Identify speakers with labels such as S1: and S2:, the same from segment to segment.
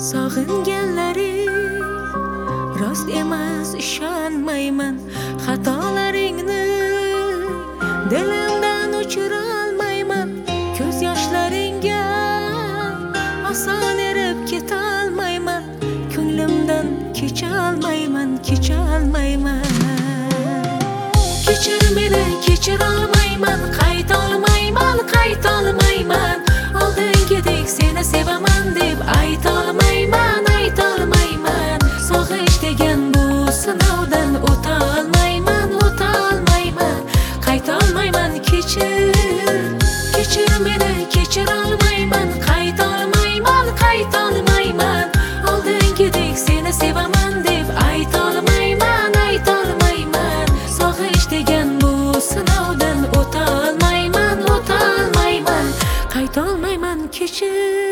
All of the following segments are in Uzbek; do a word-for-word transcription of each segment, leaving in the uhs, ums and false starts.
S1: Sog'inganlaring rost emas, ishonmayman. Xatolaringni dilimdan o'chira olmayman. Ko'z yoshlaringga oson erib ketolmayman. Ko'nglimdan kecha olmayman, kecha olmayman. Kechir meni, kechira olmayman. Qayta olmayman, qayta olmayman. Oldingidek seni sevaman deb ayta olmayman, ayta olmayman. Sog'ish degan bu sinovdan o'ta olmayman, o'ta olmayman. Qayta olmayman, kechir, kechir meni, kechira olmayman. Qayta olmayman, qayta olmayman. Oldingidek seni sevaman deb ayta olmayman, ayta olmayman. Sog'ish degan bu sinovdan o'ta olmayman, o'ta olmayman. Qayta olmayman, kechir.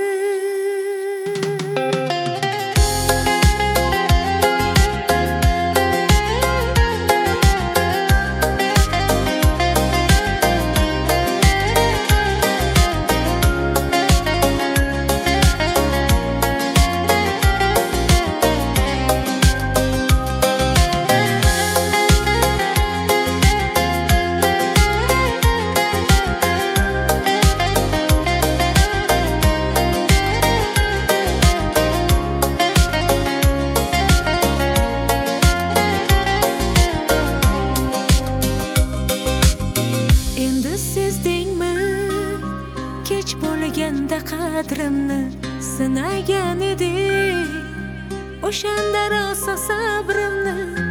S1: Kech bo'lganda qadrimni sinagan edik, o'shanda rosa sabrimni